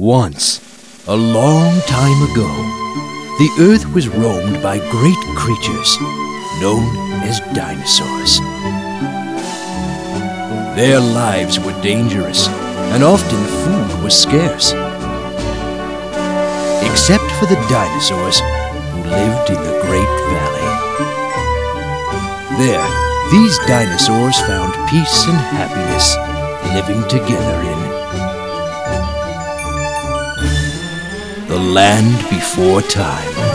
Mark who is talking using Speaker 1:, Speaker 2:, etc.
Speaker 1: Once, a long time ago, the earth was roamed by great creatures known as dinosaurs. Their lives were dangerous, and often food was scarce. Except for the dinosaurs who lived in the Great Valley. There, these dinosaurs found peace and happiness living together in the land before time.